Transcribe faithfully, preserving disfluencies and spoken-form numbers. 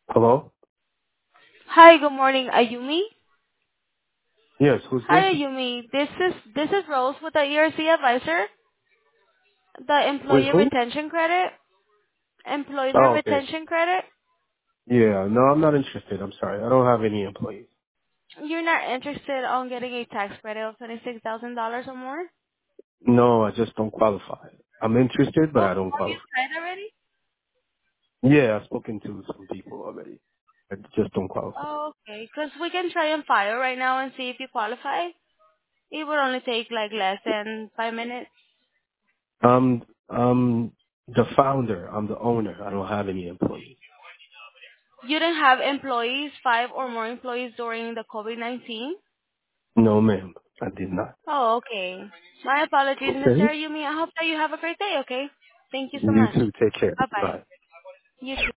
Hello? Hi, good morning, Ayumi. Yes, who's this? Hi, Ayumi. This is this is Rose with the E R C advisor, the With employee who? retention credit, employee Oh, okay. retention credit. Yeah, no, I'm not interested. I'm sorry. I don't have any employees. You're not interested on getting a tax credit of twenty six thousand dollars or more? No, I just don't qualify. I'm interested, but Oh, I don't have you qualify. tried already? Yeah, I've spoken to some people already. I just don't qualify. Oh, okay. Because we can try and file right now and see if you qualify. It would only take like less than five minutes. I'm, I'm the founder. I'm the owner. I don't have any employees. You didn't have employees, five or more employees during the COVID nineteen? No, ma'am. I did not. Oh, okay. My apologies, mister Okay. Yumi. I hope that you have a great day, okay? Thank you so You much. too. Take care. Bye-bye. Bye. You too.